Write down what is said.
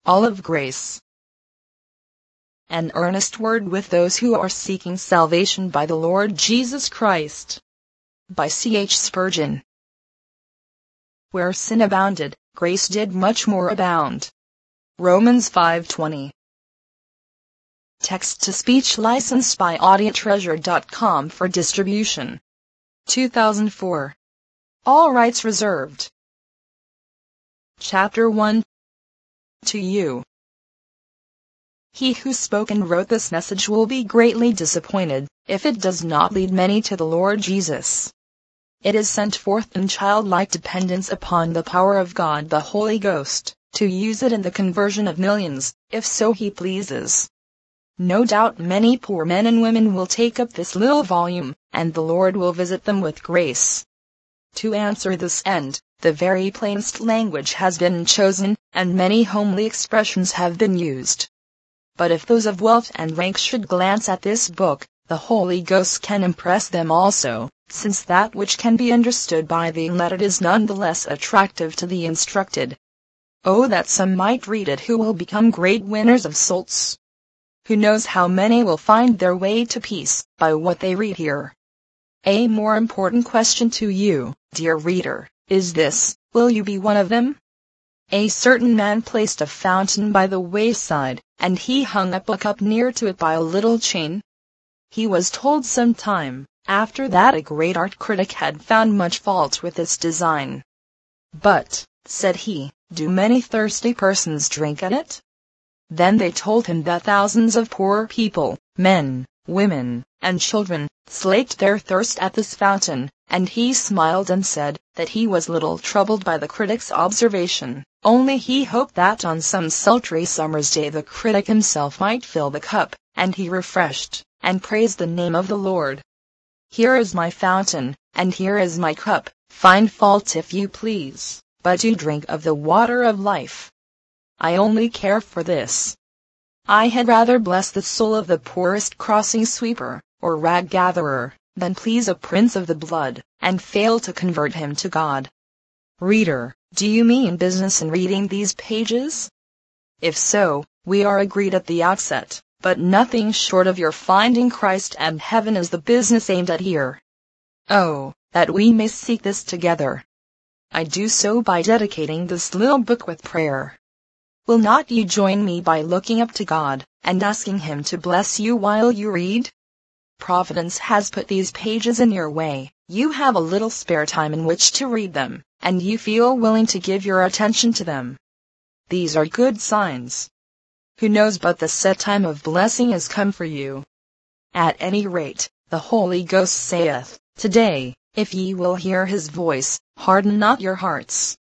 Olive Grace. An earnest word with those who are seeking salvation by the Lord Jesus Christ. By C.H. Spurgeon. Where sin abounded, grace did much more abound. Romans 5:20. Text-to-speech licensed by AudioTreasure.com for distribution. 2004. All rights reserved. Chapter 1. To you. He who spoke and wrote this message will be greatly disappointed if it does not lead many to the Lord Jesus. It is sent forth in childlike dependence upon the power of God the Holy Ghost, to use it in the conversion of millions, if so He pleases. No doubt many poor men and women will take up this little volume, and the Lord will visit them with grace. To answer this end, the very plainest language has been chosen, and many homely expressions have been used. But if those of wealth and rank should glance at this book, the Holy Ghost can impress them also, since that which can be understood by the unlettered is none the less attractive to the instructed. Oh, that some might read it who will become great winners of souls! Who knows how many will find their way to peace by what they read here? A more important question to you, dear reader, is this: will you be one of them? A certain man placed a fountain by the wayside, and he hung up a cup near to it by a little chain. He was told some time after that a great art critic had found much fault with its design. But, said he, do many thirsty persons drink at it? Then they told him that thousands of poor people, men, women, and children, slaked their thirst at this fountain, and he smiled and said that he was little troubled by the critic's observation, only he hoped that on some sultry summer's day the critic himself might fill the cup, and he refreshed, and praised the name of the Lord. Here is my fountain, and here is my cup, find fault if you please, but do drink of the water of life. I only care for this. I had rather bless the soul of the poorest crossing sweeper, or rag gatherer, than please a prince of the blood, and fail to convert him to God. Reader, do you mean business in reading these pages? If so, we are agreed at the outset, but nothing short of your finding Christ and heaven is the business aimed at here. Oh, that we may seek this together. I do so by dedicating this little book with prayer. Will not you join me by looking up to God, and asking Him to bless you while you read? Providence has put these pages in your way, you have a little spare time in which to read them, and you feel willing to give your attention to them. These are good signs. Who knows but the set time of blessing is come for you? At any rate, the Holy Ghost saith, Today, if ye will hear His voice, harden not your hearts.